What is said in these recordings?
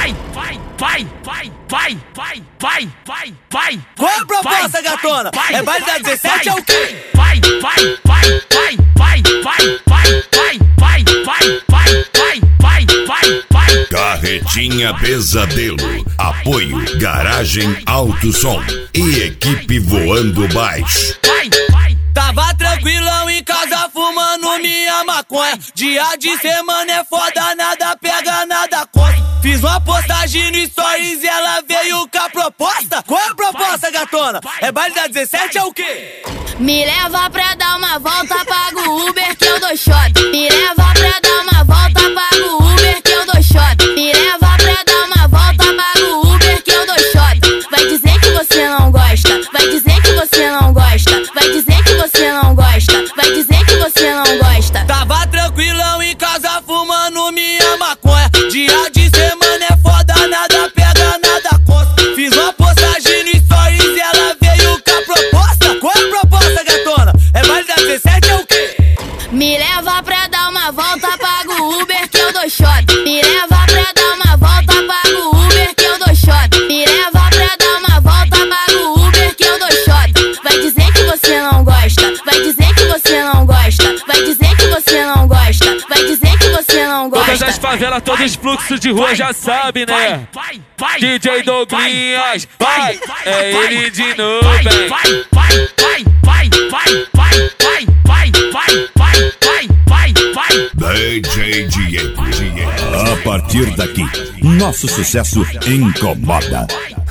Qual é a proposta, gatona? É baile da 17 é o quê? Carretinha Pesadelo, apoio Garagem Alto Som e equipe Voando Baixo. Tava tranquilão em casa fumando minha maconha. Dia de semana é foda, nada pega, nada corta. Fiz uma postagem no Stories e ela veio com a proposta. Qual é a proposta, gatona? É baile da 17 é o quê? Me leva pra dar uma volta, pago o Uber que eu dou shot. Me leva pra dar uma volta, pago o Uber que eu dou shot. Me leva pra dar uma volta, pago o Uber que eu dou shot. Vai dizer que você não gosta, vai dizer que você não gosta, vai dizer que você não gosta, vai dizer que você não gosta. Tava tranquilão em casa fumando minha maconha. Dia de semana é foda, nada pega, nada consta. Fiz uma postagem no Stories e ela veio com a proposta. Qual é a proposta, gatona? É baile da 17 é o quê? Me leva pra dar uma volta, pago o Uber que eu dou shot. Me leva pra dar uma volta, pago o Uber que eu dou shot. Me leva pra dar uma volta, pago o Uber que eu dou shot. Vai dizer que você não gosta, vai dizer que você não gosta, vai dizer que você não gosta, vai dizer que você não gosta. Todas as favelas, todos os fluxos de rua já sabem, né? DJ Douglinhas, vai, é ele de novo, DJ Diego. A partir daqui, nosso sucesso incomoda.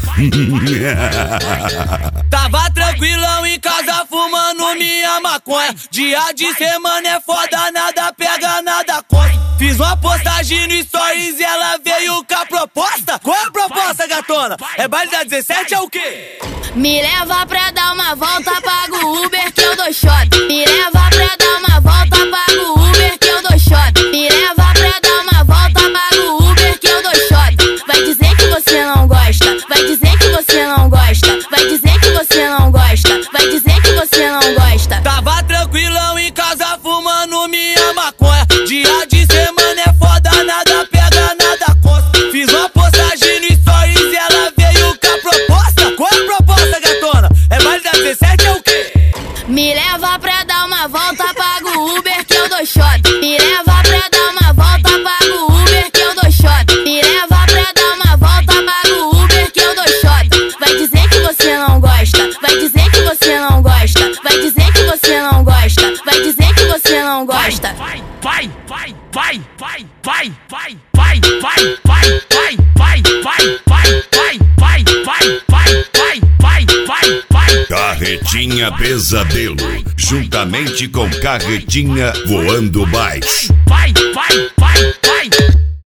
Tava tranquilão em casa fumando minha maconha. Dia de semana é foda, nada pega, nada consta. Fiz uma postagem no Stories e ela veio com a proposta. Qual é a proposta, gatona? É baile da 17 é o quê? Me leva pra dar uma volta, pago o Uber que eu dou shot. Me leva pra dar uma volta, pago o Uber que eu dou shot. Me leva pra dar uma volta, pago o Uber que eu dou shot. Vai dizer que você não gosta, vai dizer que você não gosta, vai dizer que você não gosta, vai dizer que você não gosta. Tava tranquilão em casa fumando minha maconha. Dia de semana é foda, nada pega, nada consta. Fiz uma postagem no Stories e ela veio com a proposta. Qual é a proposta, gatona? É baile da 17 é o quê? Me leva pra dar uma volta, pago o Uber que eu dou shot. Me leva pra dar uma volta, pago o Uber que eu dou shot. Me leva pra dar uma volta, pago o Uber que eu dou shot. Vai dizer que você não gosta, vai dizer que você não gosta, vai dizer que você não gosta, vai dizer que você não gosta. Carretinha Pesadelo, juntamente com Carretinha Voando Baixo.